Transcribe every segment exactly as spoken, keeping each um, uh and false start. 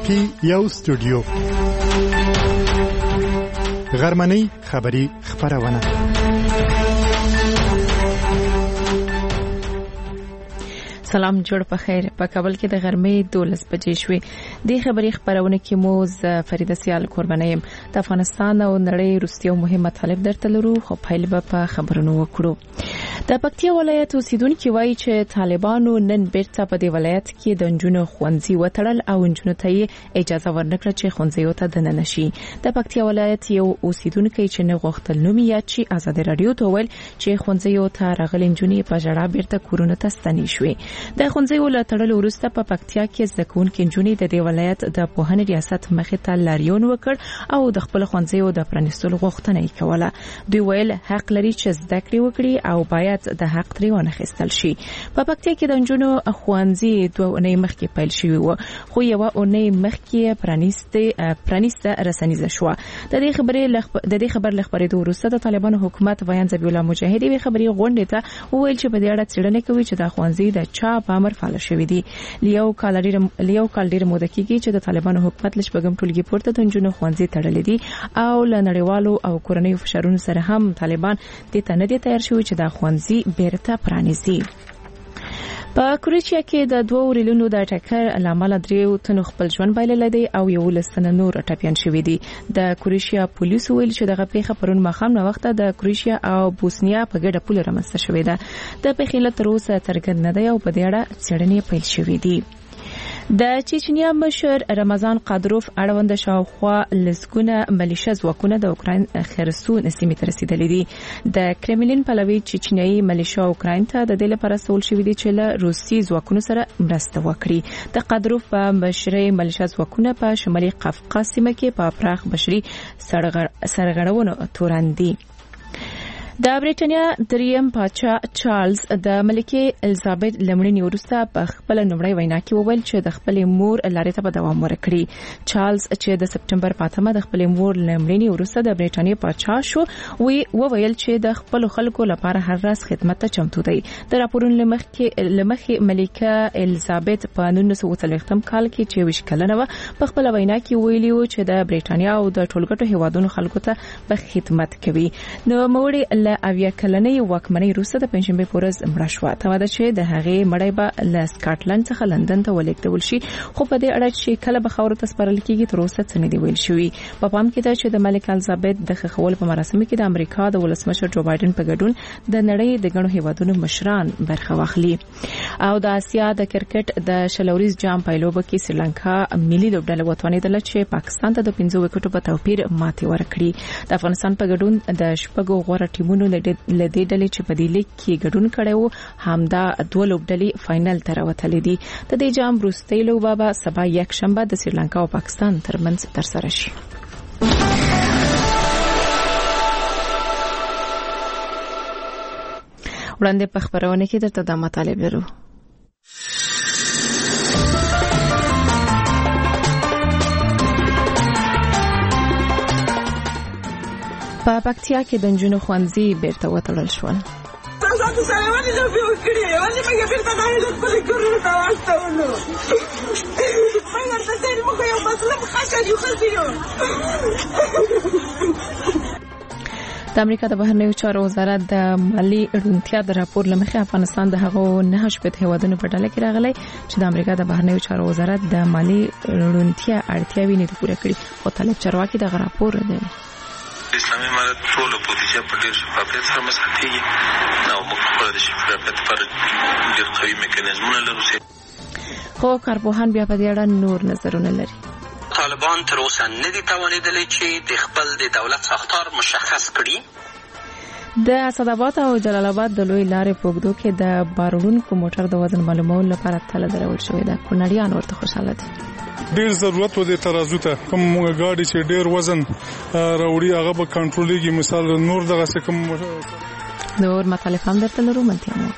پی یو سټوډیو غرمنۍ خبری خبرونه سلام جوړ په خیر. په کابل کې د غرمې دولس بجې شوې. د خبري خبرونه کې مو ز فریده سیال قربانیم د افغانستان او نړۍ روسي او مهمه طالب درته لرو، خو پایل به په خبرونو وکړو. د پکتیا ولایت اوسیدونکو وایي چې طالبانو نن بیرته په دې ولایت کې د انجونو خوندزي وټړل او انجونو ته اجازه ورنکړه چې خوندزي ته دننه شي. د پکتیا ولایت یو اوسیدونکو چې نه غوښتل نوم یې چې آزاد رادیو ته ویل چې خوندزي ته راغلي انجونې په جړه بیرته کورونه ته ستنې شوې. د خوندزي ولټړل وروسته په پکتیا کې زکونکو انجونې د دې ولایت د پوهنې ریاست مخې ته لاریون وکړ او د خپل خوندزي او د پرانیستلو غوښتنه یې کوله. دوی ویل حق لري چې زده کړې وکړي او باید د حق تری ونخستل شي. په پکتیا کې د انجونو خوندزي دوه اونۍ مخکې پیل شوی و، خو یو اونۍ مخکې پرانیسته پرانیسته رسنیزه شو. د دې خبرې د دې خبر لخبرېدو وروسته د طالبانو حکومت ویان ذبیح الله مجاهدی به خبري غونډه ته وویل چې په دې اړه څېړنه کوي چې د خوندزي د چا په امر فعال شوی دی. لیو کالری لیو کالډیر موده کېږي چې د طالبانو حکومت لږ بګم ټولګي پورته د انجونو خوندزي تړلې دي او ل نړیوالو او کورنیو فشارونو سره هم طالبان د ته نه دي تیار شوی چې د خوندزي بیرته پرانیزي. په کروشیا کې د دوه ریلونو د ټکر لامل دریو تنو خپل ژوند بایلل دي او یو لسنه نور ټپيان شوی دي. د کروشیا پولیس ویل چې دغه پیښه پرون مخام نو وخت د کروشیا او بوسنیا په ګډه پول رامنځته شوې ده. د پیښې له تر اوسه څرګند نه دی او په دې اړه څېړنې پیل شوې دي. د چچنیا مشر رمضان قادروف اړوند شاوخوا لسګونه ملیشه ځواکونه د اوکراین خرسون سیمې ته رسیدلې دي. د کرملین پلوي چچنیایي ملیشه اوکراین ته د دې لپاره سول شوې دي چې له روسي ځواکونو سره مرسته وکړي. د قادروف په مشرۍ ملیشه ځواکونه په شمالي قفقاز سیمه کې په پراخ بشري سرغړونو تورن دي. د بریټانیا دریم پاچا چارلز د ملکه الیزابت لمړنی وروسته په خپل نومړی وینا کې وویل چې د خپل مور لارې ته به دوام ورکړي. چارلز چې د سپټمبر په اتمه د خپل مور لمړنی وروسته د بریټانیا پاچا شو، وی وویل چې د خپل خلکو لپاره هر راز خدمت ته چمتو دی. د راپورونو لمخې لمخې ملکه الیزابت په نولس سوه څلوېښتم کال کې چې ویش کلنه و په خپل وینا کې ویلي و چې د بریټانیا او د ټولګټو هیوادونو خلکو ته به خدمت کوي. نو موړي له اویا کلنې واکمنۍ وروسته د پنځشنبه په ورځ مړه شوه. ته دا چې د هغې مړی به له سکاټلند څخه لندن ته ولېږدول شي، خو په دې اړه چې کله به خاورو ته سپارل کېږي تر اوسه څه نه دی ویل شوي. په پام کې ده چې د ملکه الیزابت د خښولو په مراسمو کې د امریکا د ولسمشر جو بایدن په ګډون د نړۍ د ګڼو هیوادونو مشران برخه واخلي. او د آسیا د کرکټ د شلوريز جام پایلوبه کې سریلانکا ملي لوبډله وتوانېدله چې پاکستان ته د پنځه وکټو په توپیر ماتې ورکړي. د افغانستان په ګډون د شپږو غوړه ټیمونو لدې ډلې چې په دې لیګ کې ګډون کړي وو همدا دوه لوبډلې فائنل ته راوتلې دي. د دې جام وروستۍ لوبه به سبا یک شنبه د سریلانکا او پاکستان ترمنځ ترسره شي. وړاندې په خبرونه کې درته د مطالب لرو. په پکتیا کې د انجونو خوندزي بیرته وتړل شول. تاسو سره ولې نه وکړي ولې موږ بیرته نه خپل کورونه ته واستولو موږ ته ځل موږ یو مظلوم خلک یو خلک. د امریکا د بهرنیو چارو وزارت د مالی روڼتیا د راپور لمخې افغانستان د هغو نه شپږ هیوادونو په ډله کې راغلی چې د امریکا د بهرنیو چارو وزارت د مالی روڼتیا اړتیاوې نه پوره کړي. خو طالب چارواکي د راپور دی اسلامي امارت ټول بودیجه په ډیر شفافیت سره مصرف کیږي او موږ په دې شفافیت پر ډیر قوي میکانیزمونه لرو. خو کارپوهان بیا په دې اړه نور نظرونه لري. طالبان تر اوسه نه دي توانېدلي چې د خپل د دولت ساختار مشخص کړي. د اسداباد او جلال آباد د لوی لارې په اوږدو کې د بارونکو موټر د وزن معلومولو لپاره تله درول شوې ده. کونړیان ورته خوشاله دي. ډیر ضرورت و د ترازو ته کوم ګاډي چې ډیر وزن راوړي هغه به کنټرولېږي. مثال نور دغه څه کوم نور مخالف هم درته لرو منتیا مو.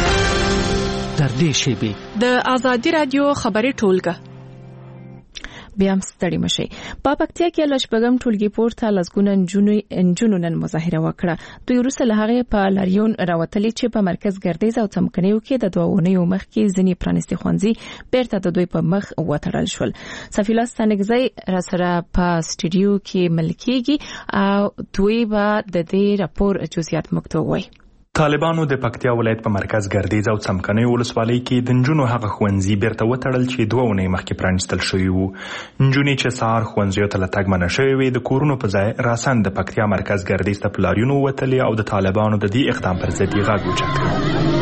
در دې شیبې د ازادي رادیو خبري ټولګه بیا هم ستړي مشي. په پکتیا کې لشبګم ټولګي پورته لسګونه انجونو نن مظاهره وکړه. دوی وروسته له هغې په لاریون راوتلي چې په مرکز ګردیز او څمکنیو کې د دوه اونیو مخکې ځینې پرانیستي ښوونځي بیرته د دوی په مخ وتړل شول. صفیلا ستانکزی راسره په سټوډیو کې ملکیږي او دوی به د دې راپور جزئیات موږ ته ووایي. طالبانو د پکتیا ولایت په مرکز ګردیز او څمکنیو ولسوالۍ کې د نجونو هغه ښوونځي بیرته وتړل چې دوه اونۍ مخکې پرانیستل شوي وو. نجونې چې سهار ښوونځیو ته له تګ منع شوې وې د کورونو په ځای راسن د پکتیا مرکز ګردیز ته په لاریون ووتلې او د طالبانو د دې اقدام پر ضد یې غږ اوچت کړ.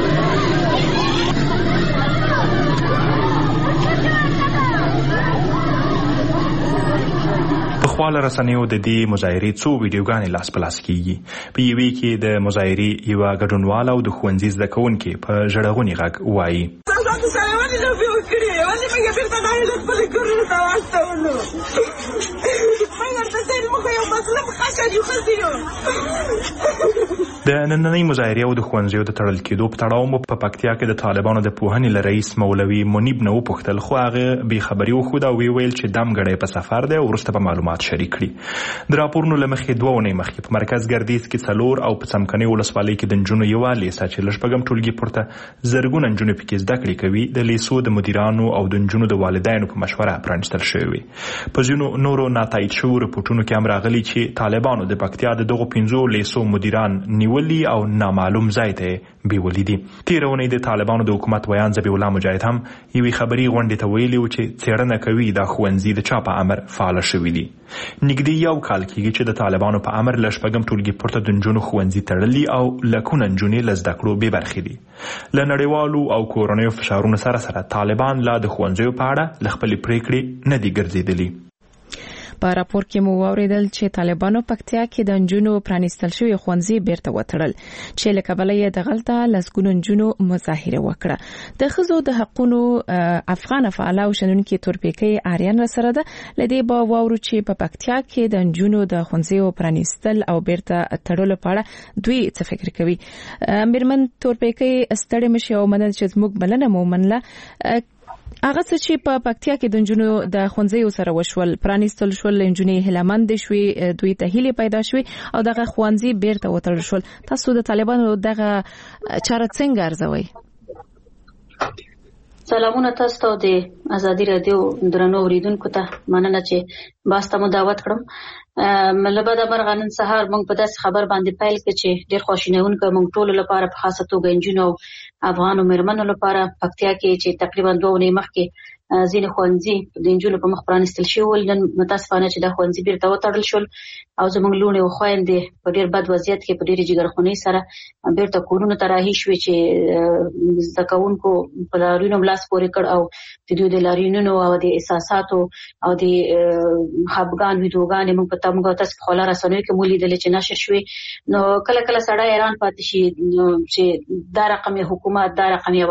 خواله رسنیو د دې مظاهرې څو ویډیوګانې لاس په لاس کیږي. په یوې کې د مظاهرې یوه ګډونواله او د ښوونځي زده کوونکې په ژړغوني غږ وایي: د نننۍ مظاهرې او د ښوونځیو د تړل کېدو په تړاو مو په پکتیا کې د طالبانو د پوهنې له رئیس مولوي منیب نه وپوښتل، خو هغه بې خبري وښوده او ویل چې دم ګړی په سفر دی او وروسته به معلومات شریک کړي. د راپورونو له مخې دوه اونۍ مخکې په مرکز ګردیز کې څلور او په څمکنیو ولسوالۍ کې د نجونو یوه لیسه چې له شپږم ټولګي پورته زرګونه نجونې پکې زده کړې کوي د لیسو د مدیرانو او د نجونو د والدینو په مشوره پرانیستل شوې وې. په ځینو نورو ناتایید شوو رپورټونو کې هم راغلي چې طالبانو د پکتیا د دغو پنځو لیسو مدیران نیولي او نامعلوم ځای ته بیولي دي. تېره اونۍ د طالبانو د حکومت ویان ذبیح الله مجاهد هم یوې خبري غونډې ته ویلي و چې څېړنه کوي دا ښوونځي د چا په امر فعاله شوي دي. نږدې یو کال کېږي چې د طالبانو په امر له شپږم ټولګي پورته د نجونو ښوونځي تړلي او لکونه نجونې له زده کړو بې برخې دي. له نړیوالو او کورنیو فشارونو سره سره طالبان لا د ښوونځیو په اړه له خپلې پرېکړې نه دي ګرځېدلي. په راپور کې مو واوریدل چې طالبانو پکتیا کې د نجونو پرانیستل شوی ښوونځي بیرته وتړل چې له کبله یې دغلته لسګونو نجونو مظاهره وکړه. د ښځو د حقونو افغان فعال او شنونکي تورپیکۍ آریان سره ده. لدې به واورو چې په پکتیا کې د نجونو د ښوونځیو پرانیستل او بیرته تړلو په اړه دوی څه فکر کوي. میرمن تورپیکۍ ستړي مشي او منل چې زموږ بلنه مو منله. هغه څه چې په پکتیا کې د نجونو د ښوونځیو سره وشول پرانیستل شول، نجونې هیلهمند شوې، دوی ته هیلې پیدا شوې او دغه ښوونځي بیرته وتړل شول. تاسو د طالبانو دغه چاره څنګه ارزوئ؟ سلامونه تاسو ته د ازادي رادیو درنو اوریدونکو ته مننه چې باز ته مو دعوت کړم. ملبه د مرغانن سهار موږ په داسې خبر باندې پیل کړ چې ډېر خوشینونکو موږ ټول لپاره په خاصه توګه انجونو افغانو مېرمنو لپاره پکتیا کې چې تقریبا دوه اونۍ مخکې ځینې ښوونځي د نجونو په مخ پرانیستل شول. نن متاسفانه چې دا ښوونځي بیرته وتړل شول او زموږ لوڼې او خویندې په ډېر بد وضعیت کې په ډېرې جګرخونۍ سره بیرته کورونو ته راهي شوې چې زده کوونکو په لاریونو لاس پورې کړ او د دوی د لاریونونو او د احساساتو او د خپګان ویډیوګانې موږ په تمګه تاسو په خلا رسنیو کې مو لیدلې چې نشر شوې. نو کله کله سړی حیران پاتې شي چې دا رقم حکومت دا رقم یو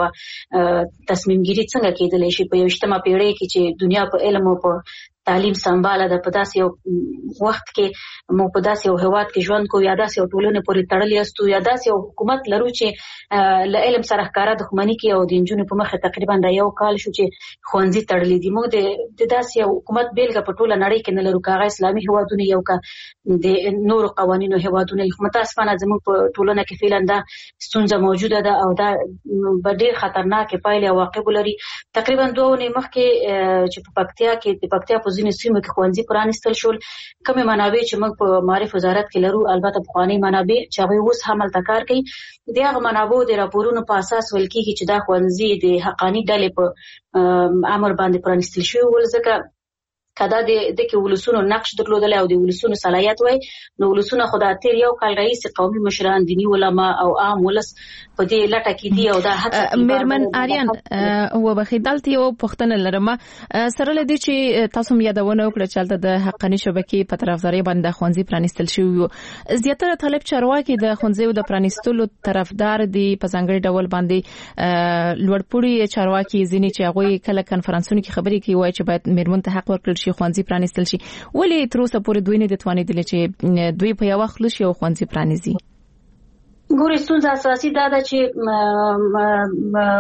تصمیم ګیری څنګه کېدلی شي په یو ما پیړۍ کې چې دنیا په علم او په تعلیم سمباله ده. په داسې یو وخت کې موږ په داسې یو هېواد کې ژوند کوو یا داسې یو ټولنې پورې تړلي یاستو یا داسې یو حکومت لرو چې له علم سره ښکاره دښمني کوي او د نجونو په مخه تقریبا دا یو کال شو چې ښوونځي تړلي دي. موږ د داسې یو حکومت بیلګه په ټوله نړۍ کې نه لرو، که هغه اسلامي هېوادونه یو که د نورو قوانینو هېوادونه. متاسفانه زموږ په ټولنه کې فعلا دا ستونزه موجوده ده او دا به ډېر خطرناکې پایلې او عواقب لري. تقریبا دوه اونۍ مخکې چې په پکتیا کې د پکتیا په ځینو سیمو کې ښوونځي پرانیستل شول. کومې منابع چې موږ په معارف وزارت کې لرو، البته پخوانۍ منابع چې هغوی اوس هم هلته کار کوي، د هغه منابعو د راپورونو په اساس ویل کېږي چې دا ښوونځي د حقاني ډلې په امر باندې پرانیستل شوي ول. ځکه کدا د دغه ولسونو نقش درلودل او د ولسونو صلاحیت وای نو ولسونو خدای تیر یو کال رئیس قومي مشران دینی علما او عام ولس په دې لټه کې دی او دا حتی میرمن آریان و بخیدالتي او پښتنه لرمه سره لدی چې تاسو مې یادونه وکړه چې د حقاني شبکې په طرفداري باندې خوانزي پرانیستل شوی. زیاتره طالب چارواکي د خوانزي د پرانیستلو طرفدار دي په ځانګړي ډول باندې لوړپوړي چارواکي ځینې چې هغه کله کانفرنسونو کې خبرې کوي وایي چې باید میرمن ته حق ورکړل شي خوانزي پرانیستل شي. ولې تر اوسه پورې دوی نه د توانیدل چې دوی په یو وخت لشي او خوانزي پرانیزي؟ ګورې ستونزه اساسي دا ده چې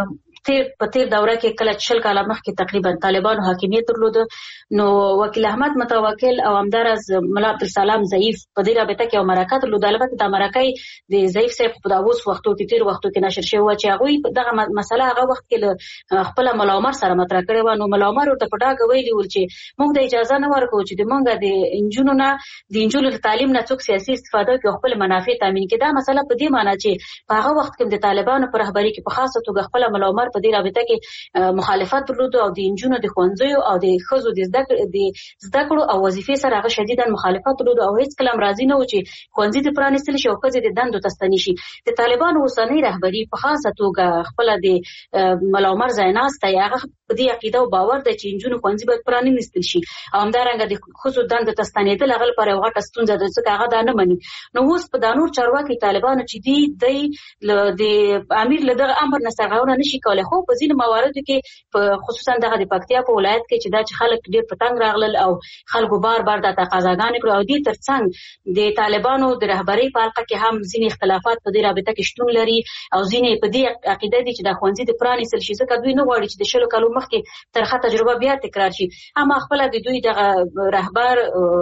تیر په تیر دوره کې کله شل کاله مخکې تقریبا طالبانو حاکمیت درلود، نو وکیل احمد متوکل او همدارز ملا عبدالسلام ضعیف په دې رابطه کې یو مرکه درلوده. البته دا مرکه د ضعیف صاحب په داوس وختو کې تیر وختو کې نشر شوی و چې هغه دغه مسله هغه وخت کې خپل ملا عمر سره مطرح کړی و. نو ملا عمر ورته په ډاګه ویلي ول چې موږ د اجازه نه ورکو چې د موږ د انجونو نه د انجونو تعلیم نه څوک سیاسي استفاده کوي خپل منافع تامین کړي. دا مسله په دې معنی چې په هغه وخت کې د طالبانو پر رهبری کې په خاصه توګه خپل ملا عمر په دې رابطه کې مخالفت درلود او د انجونو د ښوونځیو او د ښځو د زده کړو د زده کړو او وظیفې سره هغه شدیدا مخالفت درلود او هیڅ کله راضي نه و چې ښوونځي د پرانیستل شي او ښځې د دندو ته ستنې شي. د طالبانو اوسنۍ رهبری په خاصه توګه خپل د ملا عمر ځایناستی هغه په دې عقیده او باور دی چې انجونو ښوونځي باید پرانیستل شي او همدارنګه د ښځو دندو ته ستنېدل هغه لپاره یو غټه ستونزه ده ځکه هغه دا نه مني. نو اوس په دا نور چارواکي طالبانو چې دي دی د امیر له دغه امر نه سرغړونه نشي کولی، خو په ځینو مواردو کې په خصوصا دغه د پکتیا په ولایت کې چې دا چې خلک ډېر په تنګ راغلل او خلکو بار بار دا تقاضاګانې کړو او دې ترڅنګ د طالبانو د رهبرۍ په حلقه کې هم ځینې اختلافات په دې رابطه کې شتون لري او ځینې په دې عقیده دي چې دا ښوونځي د پرانیستل شي ځکه دوی نه غواړي چې د شلو کالو مخکې ترخه تجربه بیا تکرار شي. اما خپله د دوی دغه رهبر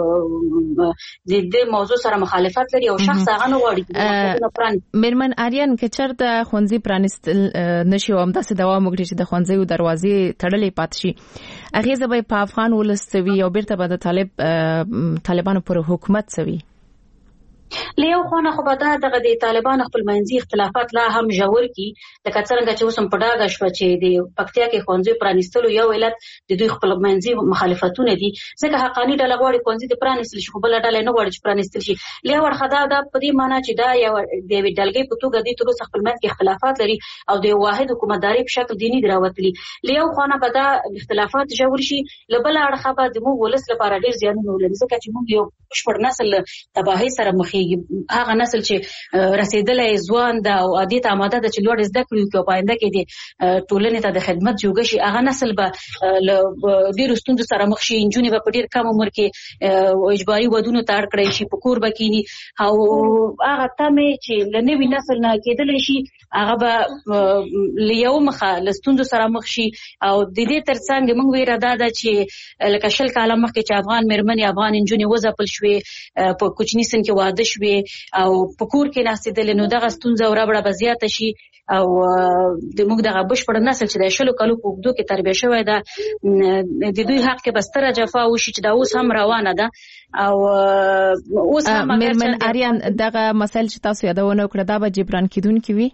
د دې موضوع سره مخالفت لري او شخص هغه نه غواړي. میرمن آریان که چېرته ښوونځي پرانیستل نشي او همداسې دوام وکړي چې د ښوونځیو دروازې تړلې پاتې شي، اغېزه به په افغان ولس څه وي او بیرته به د طالب طالبانو پر حکومت څه وي؟ له یو خوا نه خو به دا دغه د طالبانو خپل منځي اختلافات لا هم ژور کړي لکه څرنګه چې اوس هم په ډاګه شوه چې د پکتیا کې ښوونځیو پرانیستلو یو علت د دوی خپل منځي مخالفتونه دي ځکه حقاني ډله غواړي ښوونځي د پرانیستل شي خو بله ډله نه غواړي چې پرانیستل شي. له یو اړخه دا دا په دې معنی چې دا یو د یوې ډلګۍ په توګه دوی تر اوسه خپل منځ کې اختلافات لري او د یو واحد حکومتداري په شکل دیني دي راوتلي. له یو خوا نه به دا اختلافات ژور شي، له بله اړخه به زموږ ولس لپاره ډېر زیانونه ولري ځکه چې موږ یو بشپړ نسل تباهۍ سره مخېږي. هغه نسل چې رسیدلی ځوان ده او عادي ته آماده ده چې لوړ زده کړې وکړي او په آینده کې د ټولنې ته د خدمت جوګه شي، هغه نسل به له ډېرو ستونزو سره مخ شي. نجونې به په ډېر کم عمر کې اجباري ودونو ته اړ کړی شي، په کور به کینی او هغه تمې چې له نوي نسل نه کېدلی شي هغه به له یو مخه له ستونزو سره مخ شي. او د دې ترڅنګ موږ ویره دا ده چې لکه شل کاله مخکې چې افغان مېرمنې افغان نجونې وځپل شوې، په کوچني سن کې واده شوې او په کور کې ناستېدلې، نو دغه ستونزه او ربړه به زیاته شي او د موږ دغه بشپړ نسل چې د شلو کالو په اوږدو کې تربیه شوی ده د دوی حق کې به ستره جفا وشي چې دا اوس هم روانه ده. او اوس هم میرمن آریان دغه مسایل چې تاسو یادونه وکړه دا به جبران کیدونکي وي؟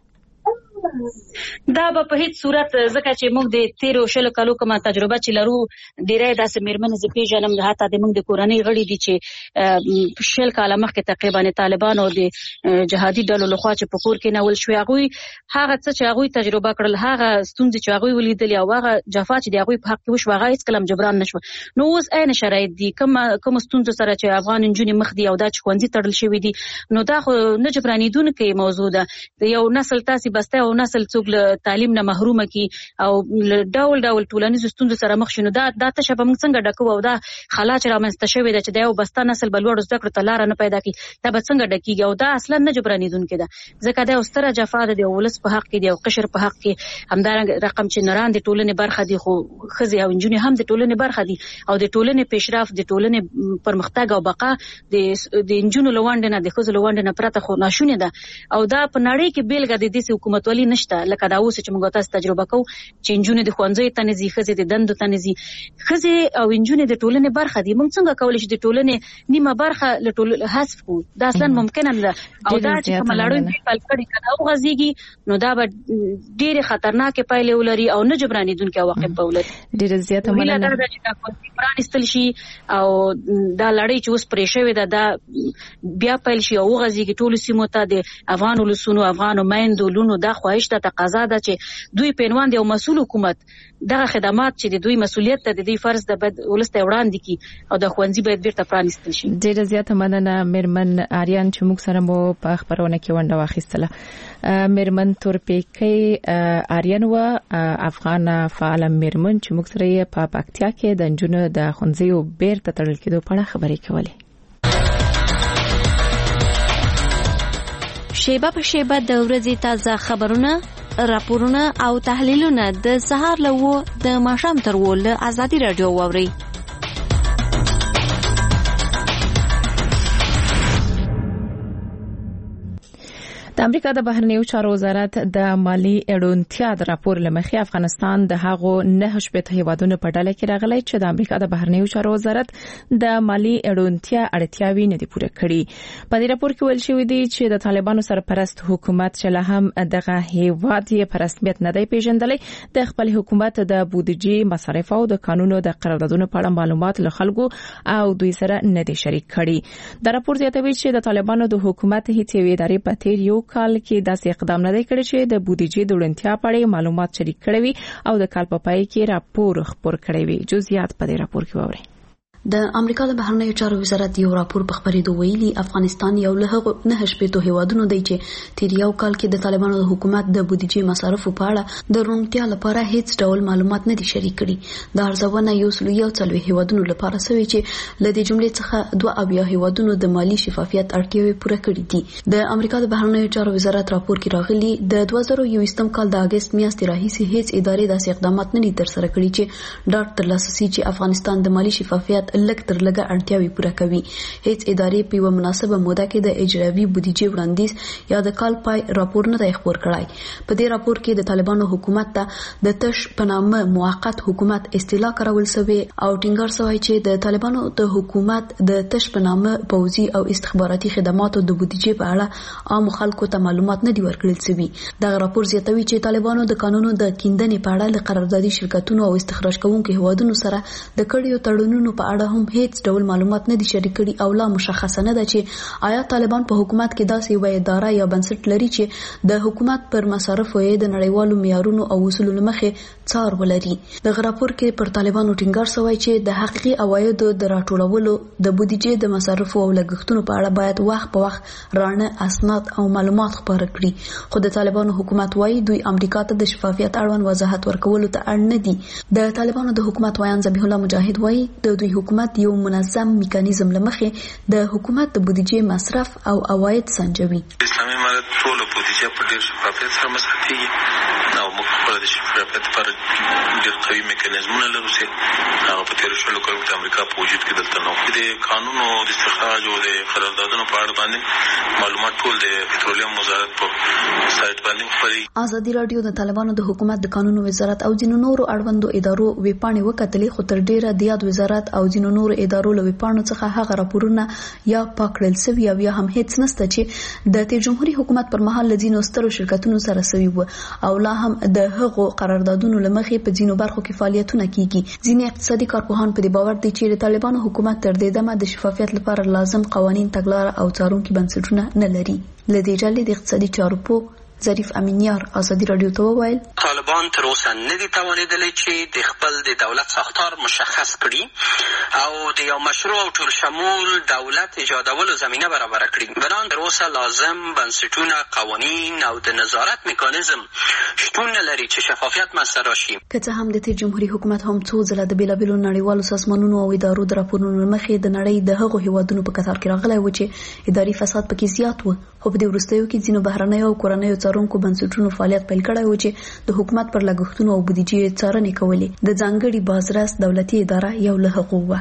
دا به په هیڅ صورت ځکه چې موږ د تیرو شلو کالو کومه تجربه چې لرو ډېری داسې مېرمنې زه پېژنم حتی د موږ د کورنۍ غړي دي چې شل کاله مخکې تقریبا طالبانو د جهادي ډلو لخوا چې په کور کې نول شوې هغوی هغه څه چې هغوی تجربه کړل، هغه ستونزې چې هغوی ولیدلې او هغه جفا چې د هغوی په حق کې وشوه هغه هېڅکله هم جبران نه شوه. نو اوس عین شرایط دي کومو ستونزو سره چې افغان نجونې مخ دي او دا چې ښوونځي تړل شوي دي نو دا خو نه جبرانېدونکی موضوع ده. د یو نسل تاسې بسته او نسل څوک له تعلیم نه محرومه کی او ډول ډول ټولنیزو ستونزو سره مخ شي، نو دا دا تشه به موږ څنګه ډکو او دا خلا چې رامنځته شوې ده چې د یو بسته نسل به لوړو زده کړو ته لاره نه پیدا کړي دا به څنګه ډکېږي او دا اصلا نه جبرانېدونکې ده ځکه دا یو ستره جفا ده د ولس په حق کې، د یو قشر په حق کې. همدارنګه رقم چې نران د ټولنې برخه دي خو ښځې او نجونې هم د ټولنې برخه دي او د ټولنې پیشرفت د ټولنې پرمختګ او بقا د نجونو له ونډې نه د ښځو له ونډې نه پرته خو ناشونې ده او دا په نړۍ کې بېلګه د داسې حکومتولي نشته لکه دا اوس چې موږ تاسو تجربه کوو چې نجونې د ښوونځیو ته نه ځي، ښځې د دندو ته نه ځي. ښځې او نجونې د ټولنې برخه دي، موږ څنګه کولی شو د ټولنې نیمه برخه له ټولنې حذف کړو؟ دا اصلا ممکنه نه ده او دا چې کومه لړۍ دوی پیل کړې که دا وغځېږي نو دا به ډېرې خطرناکې پایلې ولري او نه جبرانېدونکي عواقب به ولري. ډېره زیاته مننه. هیله دا ده چې دا ښوونځي پرانیستل شي او دا لړۍ چې اوس پرې شوې ده دا بیا پیل شي او وغځېږي ټولو سیمو ته. د افغان ولسونو افغانو میندو لونو دا خواهش ده تقاضا ده چې دوی پینوان دی او مسؤل حکومت دغه خدمات چې د دوی مسؤلیت ته د دوی فرض ده باید ولس ته وړاندې کړي او د ښوونځي باید بیرته پرانیستل شي. ډېره زیاته مننه میرمن آریان چې موږ سره مو په خبرونه کې ونډه واخیستله. میرمن تورپیکۍ آریان و افغان فعال میرمن چې موږ سره یې په پکتیا کې د نجونو د ښوونځیو بیرته تړل کېدو په اړه خبرې کولې. شیبه په شیبه د ورځې تازه خبرونه راپورونه او تحلیلونه د سهار له و د ماښام تر و له ازادي راډیو واورئ. د امریکا د بهرنیو چارو وزارت د مالی اړونتیا د راپور لمخې افغانستان د هغو نه شپږ هیوادونو په ډله کې راغلی چې د امریکا د بهرنیو چارو وزارت د مالی اړونتیا اړتیاوې نه دي پوره کړي. په دې راپور کې ویل شوی دی چې د طالبانو سرپرست حکومت چې له هم دغه هیواد یې په رسمیت نه دی پیژندلی د خپل حکومت د بودیجې مصارف او د قانونو د قراردادونو په اړه معلومات له خلکو او دوی سره نه دي شریک کړي. د راپور زیاتوي چې د طالبانو د حکومت هیڅ یوې ادارې په تیر یو کال کې داسې اقدام نه دی کړی چې د بودیجې د وړاندیا په اړه معلومات شریک کړي وي او د کال په پای کې راپور خپور کړی وي. جزئیات په دې راپور کې واورئ. د امریکا د بهرنیو چارو وزارت یو راپور په خبرېدو ویلي افغانستان یو له نه شپږ هیوادونو دی چې تیر یو کال کې د طالبانو د حکومت د بودیجې مصارفو په اړه د روڼتیا لپاره هیڅ ډول معلومات نه دي شریک کړي. د ارزونه یو سل یو څلوي هیوادونو لپاره سوي چې له دې جملې څخه دوه اویا هیوادونو د مالی شفافیت اړتیاوې پوره کړې دي. د امریکا د بهرنیو چارو وزارت راپور کې راغلي د دوه زره یوویشتم کال د اگست میاشتې راهیسې هیڅ ادارې داسې اقدامات نه دي ترسره کړي چې ډاټ ترلاسه شي چې افغانستان د مالی شفافیت لږ تر لږه اړتیاوې پوره کوي. هیڅ ادارې په یو مناسبه موده کې د اجرایي بودیجې وړاندیز یا د کال پای راپور نه دی خپور کړی. په دې راپور کې د طالبانو حکومت ته د تش په نامه موقت حکومت اصطلاح کارول شوی او ټینګار شوی چې د طالبانو د حکومت د تش په نامه پوځي او استخباراتي خدماتو د بودیجې په اړه عام خلکو ته معلومات نه دی ورکړل شوی. دا راپور زیاتوي چې طالبانو د قانونو د کیندنې په اړه له قراردادي شرکتونو او استخراج کوونکو هیوادونو سره د کړیو تړونونو په اړه هم هیڅ ډول معلومات نه دي شریک کړي او لا مشخصه نه ده چې آیا طالبان په حکومت کې داسې یو اداره یا بنسټ لري چې د حکومت پر مصارفو یې د نړیوالو معیارونو او اصولو مخې څار ولري. د راپور کې پر طالبانو ټینګار شوی چې د حقیقي عوایدو د راټولولو د بودیجې د مصارفو او لګښتونو په اړه باید وخت په وخت رانه اسناد او معلومات خپاره کړي. خو د طالبانو حکومت وايي دوی امریکا ته د شفافیت اړوند وضاحت ورکولو ته اړ نه دي. د طالبانو د حکومت وایي ذبیح الله مجاهد وايي د دوی حکومت یو منظم میکانیزم لمخې د حکومت د بودیجې مصرف او عواید سنجوي. اسلامي امارت ټول بودیجه په ډیر شفافیت سره مصرفيږي او موږ خپل د شفافیت لپاره ډیر قوي میکانیزمونه لرو چې هغه په تیر شلو کلونو کې امریکا په وجود کې دلته نو د قانون او د استخراج او د قراردادونو په اړه باندې معلومات ټول د پټرولیم وزارت په سایت باندې خپري. ازادي راډیو د طالبانو د حکومت د قانون وزارت او ځینو نورو اړوندو ادارو ویپاڼې وکتلې خو تر ډیره د یاد وزارت او ځینو نورو ادارو له ویپاڼو څخه هغه راپورونه یا پاکړل سوي او یا هم هیڅ نشته چې د تیر جمهوریت حکومت پر مهال لځینو سترو شرکتونو سره سوي وو او لا هم د هغو قراردادونو لمخې په ځینو برخو کې فعالیتونه کیږي. ځینې اقتصادي کارپوهان په دې باور دي چې د طالبانو حکومت تر دې دمه د شفافیت لپاره لازم قوانين تګلارې او څارونکي بنسټونه نه لري. لدې ډلې د اقتصادي چارو په ظریف امینیار ازادي راډیو ته وویل طالبان تر اوسه نه دي توانیدلی چې د خپل د دولت ساختار مشخص کړي او د یو مشروع او ټول شمول دولت ایجادولو زمینه برابر کړي. بنان تر اوسه لازم بنسټونه قوانین او د نظارت میکانیزم شتون نه لري چې شفافیت منځته راشي. که څه هم د تیر جمهوریت حکومت هم څو ځله د بیلابیلو نړیوالو سازمانونو او ادارو د راپورونو مخې د نړۍ د هغو هیوادونو په کتار کې راغلی و چې اداري فساد پکې زیات و، خو په دې وروستیو کې ځینو بهرنیو او کورنیو څارونکو بنسټونو فعالیت پیل کړی و چې د حکومت پر لګښتونو او بودیجې څارنې کولې. د ځانګړي بازرس دولتي اداره یو له هغو وه.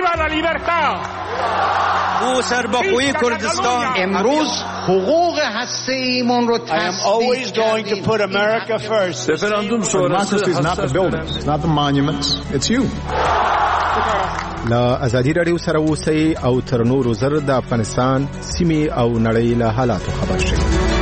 او سرباخوی کردستان امروز حقوق هسته‌ایمون رو تثبیت کردیم. رفراندوم شورای is not the buildings, it's not the monuments, it's you. لا ازادي راډیو سره اوسئ او تر نورو زر د افغانستان سیمې او نړۍ له حالاتو خبر شئ.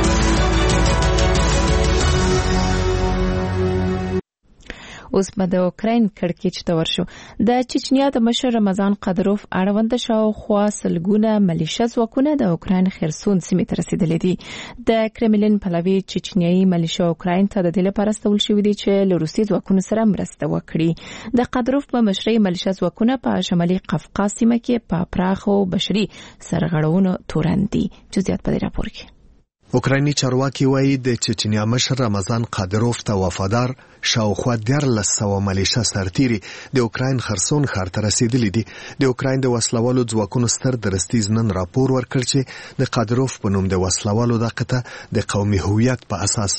اوس به د اوکراین کړکېچ ته ورشو. د چچنیا د مشر رمضان قادروف اړوند شاوخوا سلګونه ملیشه ځواکونه د اوکراین خرسون سیمې ته رسیدلي دي. د کرملین پلوي چچنیایي ملیشه اوکراین ته د دې لپاره استول شوي دي چې له روسي ځواکونو سره مرسته وکړي. د قادروف په مشرۍ ملیشه ځواکونه په شمالي قفقاز سیمه کې په پراخو بشري سرغړونو تورن دي. جزئیات په دې راپور کې. اوکرایني چارواکي وایي د چچنیا مشر رمضان قادروف ته وفادار شاوخوا دیارلس سوه ملیشه سرتیري د اوکراین خرسون ښار ته رسیدلي دي. د اوکراین د وسلوالو ځواکونو ستر درستیز نن راپور ورکړ چې د قادروف په نوم د وسلوالو دغه ته د قومي هویت په اساس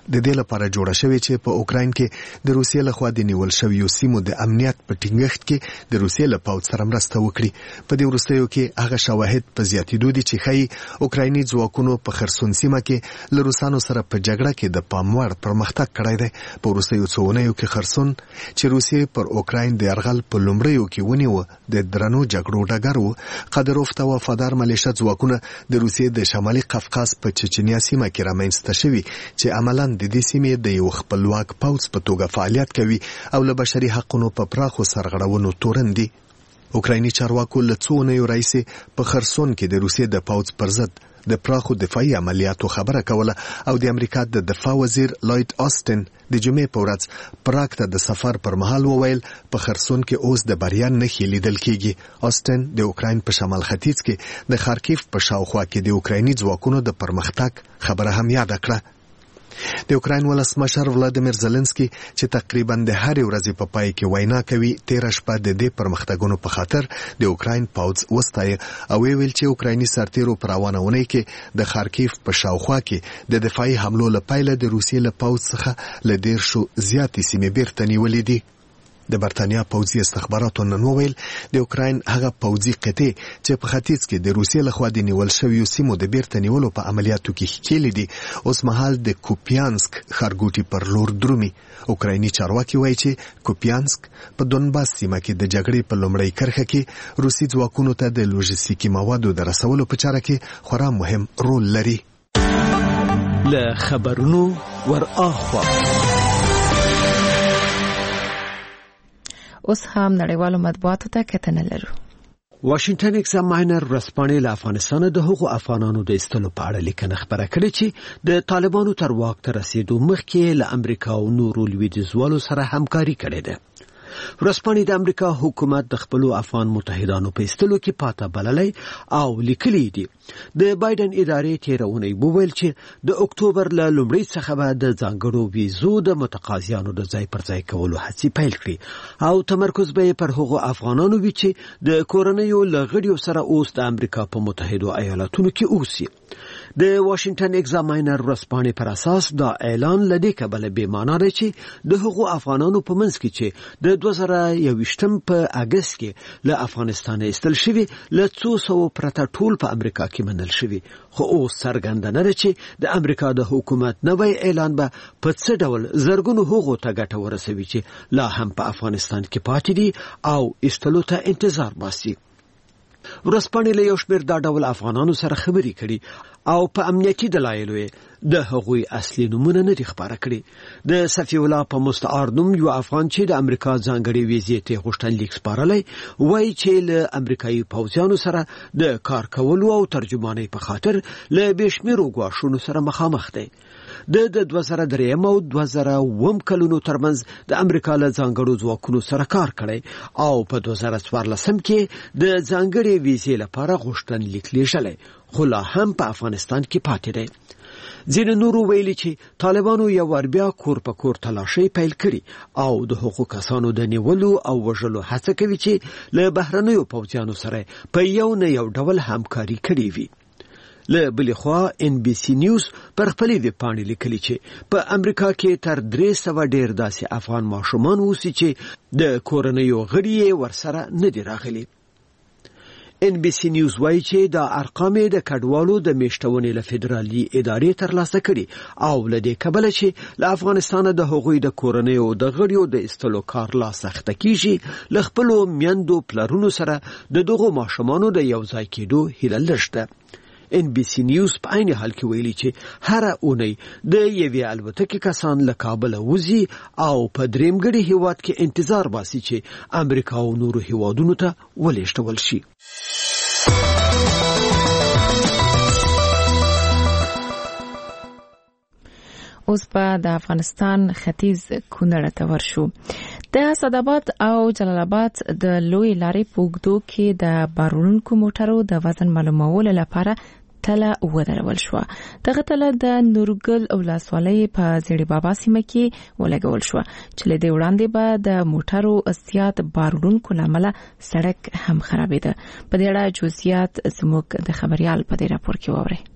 د دې لپاره جوړه شوې چې په اوکراین کې د روسیې لخوا د نیول شویو سیمو د امنیت په ټینګښت کې د روسیې له پوځ سره مرسته وکړي. په دې وروستیو کې هغه شواهد په زیاتېدو دي چې ښایي اوکرایني ځواکونو په خرسون سیمه کې له روسانو سره په جګړه کې د پام وړ پرمختګ کړی دی. په وروستیو څو اونیو کې خرسون چې روسیې پر اوکراین د یرغل په لومړیو کې ونیوه د درنو جګړو ډګر و. قادروف ته وفادار ملیشه ځواکونه د روسیې د شمالي قفقاز په چچنیا سیمه کې رامنځته شوي چې عملاً د دې سیمې د یو خپلواک پوځ په توګه فعالیت کوي او له بشري حقونو په پراخو سرغړونو تورن دي. اوکرایني چارواکو له څو اونیو راهیسې په خرسون کې د روسیې د پوځ پر ضد د پراخو دفاعي عملیاتو خبره کوله او د امریکا د دفاع وزیر لوید آستن د جمعې په ورځ پراګ ته د سفر پر مهال وویل په خرسون کې اوس د بریا نښې لیدل کیږي. آستن د اوکراین په شمال ختیځ کې د خارکیف په شاوخوا کې د اوکرایني ځواکونو د پرمختګ خبره هم یاد کړه. د اوکراین ولسمشر ولادیمیر زيلنسکي چې تقریبا د هر ورځې په پای کې وینا کوي تیر شپه د دې پرمختګونو په خاطر د اوکراین پوځ وستایي او ویل چې اوکرایني سرتیرو پر روانونه کې د خارکیف په شاوخوا کې د دفاعي حملو لپاره د روسیې له پوځ څخه ل ډیر شو زیاتې سیمې بیرته نیولې دي. د برتانیا پوځي استخباراتو نن وویل د اوکراین هغه پوځي قطعې چې په ختیځ کې د روسیې لخوا د نیول شویو سیمو د بیرته نیولو په عملیاتو کې ښکېلې دي اوس مهال د کوپیانسک ښارګوټي پر لور درومي. اوکرایني چارواکي وایي چې کوپیانسک په دونباس سیمه کې د جګړې په لومړۍ کرښه کې روسي ځواکونو ته د لوژستیکي موادو د رسولو په چاره کې خورا مهم رول لري. له خبرونو ور اخوا اوس هم نړیوالو مطبوعاتو ته کتنه لرو. واشنگټن ایگزاماینر ورځپاڼې له افغانستان د هغو افغانانو د ایستلو په اړه لیکنه خبره کړې چې د طالبانو تر واک ته رسیدو مخکې له امریکا او نورو لویدیځوالو سره همکاري کړې ده. ورځپاڼې د امریکا حکومت د خپلو افغان متحدانو په ایستلو کې پاته بللی او لیکلي دي. د بایدن ادارې تیرونی وویل چې د اکتوبر له لومړۍ څخه به د ځانګړو ویزو د متقاضیانو د ځای پر ځای کولو هڅې پیل کړي او تمرکز به پر هغو افغانانو وي چې د کورنیو له غړیو سره اوس د امریکا په متحدو ایالاتونو کې اوسي. د واشنگټن ایگزاماینر ورځپاڼې پر اساس دا اعلان لدې کبله به معنا دی چې د هغو افغانانو په منځ کې چې د دوه زره یوویشتم په اگست کې له افغانستان ایستل شوي له څو سوو پرته ټول په امریکا کې منل شوي، خو اوس څرګنده نه ده چې د امریکا د حکومت نوی اعلان به په څه ډول زرګونو هغو ته ګټه ورسوي چې لا هم په افغانستان کې پاتې دي او ایستلو ته انتظار باسي. ورځپاڼې له یو شمېر دا ډول افغانانو سره خبرې کړي او په امنیتي دلایلو د هغوی اصلي نومونه نه دي خبره کړي. د صفی الله په مستعار نوم یو افغان چې د امریکا ځانګړي ویزې ته غوښتنلیک سپارلی وایي چې له امریکایي پوځیانو سره د کار کولو او ترجمانۍ په خاطر له بې شمېرو ګواښونو سره مخامخ دی. د دوه زره دریم او دوه زره اووم کلونو ترمنځ د امریکا له ځانګړو ځواکونو سره کار کړی او په دوه زره څوارلسم کې د ځانګړې ویزې لپاره غوښتنلیک لیږلی، خو لا هم په افغانستان کې پاتې دی. ځینې نورو ویلي چې طالبانو یو وار بیا کور په کور تلاشۍ پیل کړي او د هغو کسانو د نیولو او وژلو هڅه کوي چې له بهرنیو پوځیانو سره په یو نه یو ډول همکاري کړې وي. له بلې خوا ان بي سي نیوز پر خپلې ویبپاڼې لیکلي چې په امریکا کې تر درې سوه ډېر داسې افغان ماشومان اوسي چې د کورنیو غړي یې ورسره نه دي راغلي. ان بي سي نیوز وایي چې دا ارقام د کډوالو د میشتونې له فدرالي ادارې ترلاسه کړي او له دې کبله چې له افغانستانه د هغوی د کورنیو د غړیو د ایستلو کار لا سخته کیږي، له خپلو میندو پلرونو سره د دغو ماشومانو د یو ځای کېدو هیله لږ ده. ان بي سي نیوز په عین حال کې ویلي چې هر اونۍ د یوې الوتکې کسان له کابل وځي او په درېمګړي هیواد کې انتظار باسي چې امریکا او نورو هیوادونو ته ولېږدول شي. اوس په د افغانستان ختیځ کونړ ته ورشو. د اسداباد او جلال آباد د لوی لارې په اوږدو کې د بارونکو موټرو د وزن معلومولو لپاره تله ودرول شو. دغه تله د نورګل ولسوالۍ په زیړی بابا سیمه کې ولګول شو چې له دې وړاندې به د موټرو زیات بارونکو لامل سړک هم خرابېده. په دې اړه جزئیات زموږ د خبريال په دې راپور کې ووري.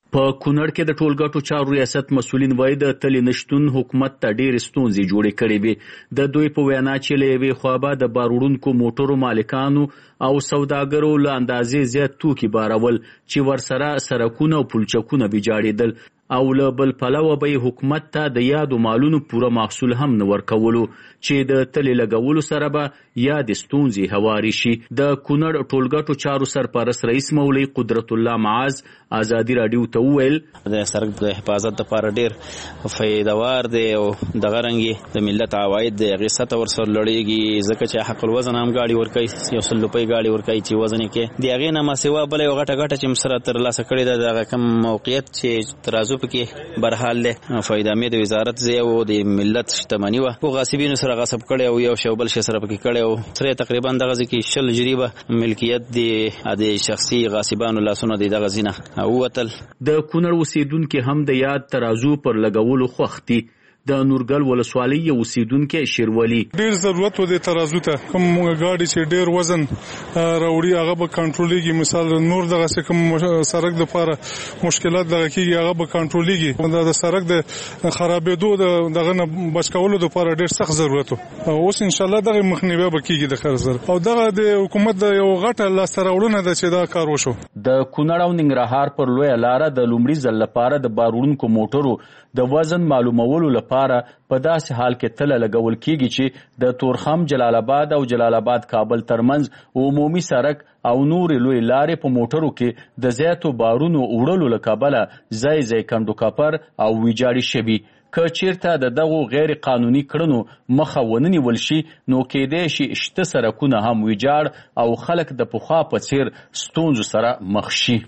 په کونړ کې د ټولګټو چارو ریاست مسولین وایي د تلې نشتون حکومت ته ډېرې ستونزې جوړې کړې وې. د دوی په وینا چې له یوې خوا به د بار وړونکو موټرو مالکانو او سوداګرو له اندازې زیات توکي بارول چې ورسره سرکونه او پلچکونه ویجاړېدل او له بل پلوه به حکومت ته د یادو مالونو پوره محصول هم نه ورکولو چې د تلې لګولو سره به یادې ستونزې هوارې شي. د کونړ ټولګټو چارو سرپرست رئیس مولوي قدرت الله معاذ ازادي راډیو ته وویل د سړک د حفاظت لپاره ډېر فایدهوار دی او دغه رنګې د ملت عواید د هغې سطحه ورسره لوړېږي ځکه چې حق الوزن هم ګاډي ورکوي، یو سل روپۍ ګاډي ورکوي چې وزن یې کوي. د هغې نه ماسیوا بله یو غټه غټه چې سره ترلاسه کړې ده د هغه کم موقعیت چې ترازو پکې برحال دی فایدامې د وزارت ځای او د ملت شتمني وه په غاصبینو سره غصب کړی او یو شی بل شی سره پکې کړی او سره تقریبا دغه ځای کې شل جریبه ملکیت د شخصي غاصبانو لاسونه د دغه ځای نه ووتل. د کونړ اوسیدونکي هم د یاد ترازو پر لګولو خوښ دي. د نورګل ولسوالۍ یو اوسیدونکی شیرولي ډېر ضرورت و د ترازو ته کوم ګاډي چې ډېر وزن راوړي هغه به کنټرولېږي. مثال نور دغسې کوم سړک دپاره مشکلات دغه کېږي هغه به کنټرولېږي. دا د سړک د خرابېدو دغه نه بچ کولو دپاره ډېر سخت ضرورت و. اوس انشاءالله دغه مخنیوی به کېږي د خیر سره او دغه د حکومت د یو غټه لاسته راوړنه ده چې دا کار وشو. د کونړ او ننګرهار پر لویه لاره د لومړي ځل لپاره د بار وړونکو موټرو د وزن معلومولو لپاره په داسې حال کې تله لګول کېږي چې د تورخم جلال آباد او جلال آباد کابل ترمنځ عمومي سړک او نورې لوی لارې په موټرو کې د زیاتو بارونو وړلو له کبله ځای ځای کنډو کپر او ویجاړې شوي. که چیرته د دغو غیر قانوني کړنو مخه ونه نیول شي نو کېدای شي شته سړکونه هم ویجاړ او خلک د پخوا په څیر ستونزو سره مخ شي.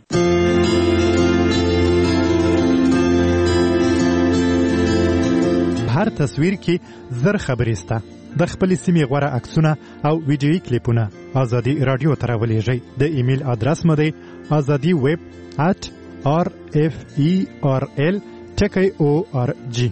هر تصویر کې زر خبرې سته. د خپلې سیمې غوره عکسونه او ویډیویي کلیپونه ازادي راډیو ته راولېږئ. د ایمیل ادرس مو دی ازادي ویب ات آر اف ای آر ال ټکی او آر جی.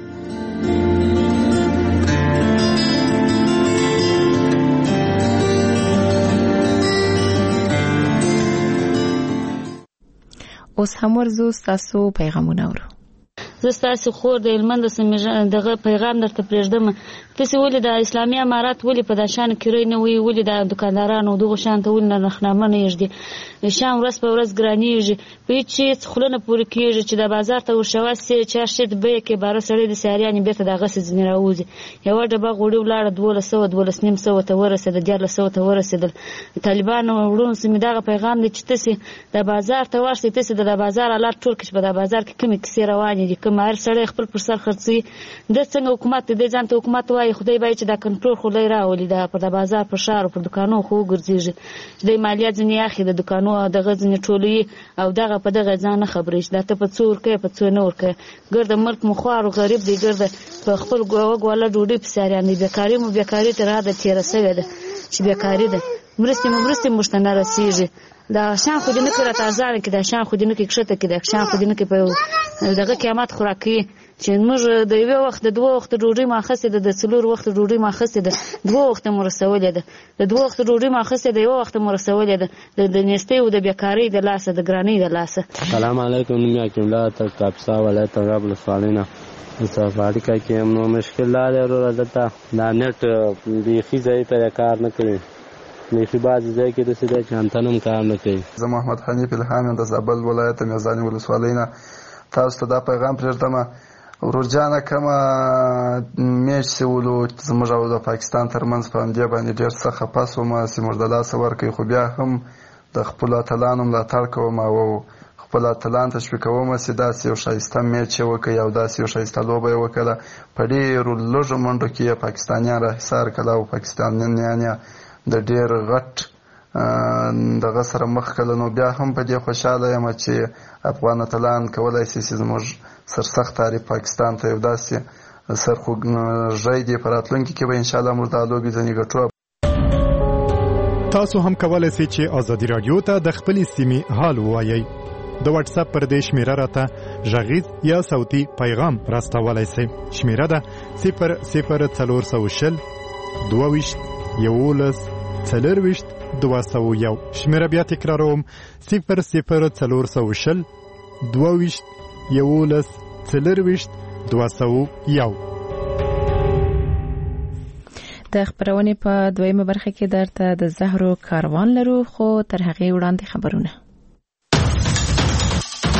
اوس هم ورځو ستاسو پیغامونه اورو. زه ستاسو خور د هلمند سیمې دغه پیغام درته پرېږدم. تاسې ولې د اسلامي امارات ولې په دا شان کرۍ نه وي، ولې د دوکاندارانو دغو شان ته ولې نرخنامه نه یږدي؟ شیان ورځ په ورځ ګرانېږي، په هېڅ شي هېڅ خوله نه پورې کېږي چې د بازار ته ورشوه سي چې هر شي د بیه کې باره سړی د سیاریانې بېرته دغسې ځینې راوځي. یوه ډبه غوړي ولاړه دولس سوه دولس نیم سوه ته ورسېده، دیارلس سوه ته ورسېدل. طالبانو وروڼو سیمې دغه پیغام دی چې تاسې د بازار ته ورشئ، تاسې د بازار حالات ټول کړئ چې په دا بازار کې کومې کیسې روانې دي، کوم هر سړی خپل پر سر خرڅوي. د څنګه حکومت دی ځان ته حکومت وایي، خدای به چې دا کنټرول خو دی راولي دا پر د بازار پر ښار پر دوکانو خو وګرځېږي چې دی مالیات ځینې اخلي د دوکانو دغه ځینې ټولوي او دغه په دغه ځان نه خبرېږي دا ته په څو ورکوې په څو نه ورکوې. ګرده ملک مو خوار و غریب دی، ګرده په خپل وګواله ډوډۍ پسې اریان دی. بېکاري مو بېکاري تر حده تېره سوې ده چې بېکاري ده. مرستې مو مرستې موږ ته نه رسېږي. دا شان خو دې نه کړي راته ارزانه کړي، دا شان خو دې نه کړي کښته کړي، دا شان خو دې نه کړي په دغه قیامت خو راکوي چې موږ د یوې وخت د دوه وخته ډوډۍ مو اخیستې ده، د څلور وخته ډوډۍ مو اخیستې ده، دوه وخته مو رسولې ده. د دوه وخته ډوډۍ مو اخیستې ده، یوه وخته مو رسولې ده د نیستۍ او د بېکارۍ د لاسه د ګرانۍ د لاسه. سلام علیکم. نوم یې حکیم الله تر کاپسا ولایت رب ولسوالۍ نه په اړیکه کې یم. نو مشکل دا دی وروره دلته دا نیټ بیخي ځای ته کار نه کوي، بیخي بعضې ځای کې داسې دی چې انتن هم کار نه کوي. زه محمد حنیف الهام یم د زابل ولایت میزاني ولسوالۍ نه. تاسو ته دا پیغام پرېږدم ورور جانه کومه میچ چې ولو زموږ او د پاکستان ترمنځ په همدې باندې ډېر څه خفه شوم چې موږ د لاسه ورکوي، خو بیا هم د خپلو اتلانو ملاتړ کوم او خپل اتلان تشویقوم چې داسې یو ښایسته میچ یې وکړي او داسې یو ښایسته لوبه یې وکړه. په ډېرو لږو منډو کې یې پاکستانیان راحصار کړه او پاکستانیان یې د ډېر غټ دغه سره مخ کړه. نو بیا هم په دې خوشحاله یم چې افغان اتلان کولی شي چې زموږ سرسخت تعریف پاکستان ته یو داسې سرخوږی دی په راتلونکي کې به انشاءالله موږ دا لوبې ځینې ګټو. تاسو هم کولی شئ چې ازادي راډیو ته د خپلې سیمې حال ووایئ. د واتس اپ پر دې شمیره راته غږیز یا صوتي پیغام راستولی شئ. شمیره ده صفر صفر څلور سوه شل دوه ویشت یولس څلرویشت دوه سوه یو. شمیره بیا تکراروم صفر صفر څلور سوه شل دوه یولس څلرویشت دوه سوه یو. د خبرونې په دویمه برخه کې درته د زهرو کاروان لرو، خو تر هغې وړاندې خبرونه.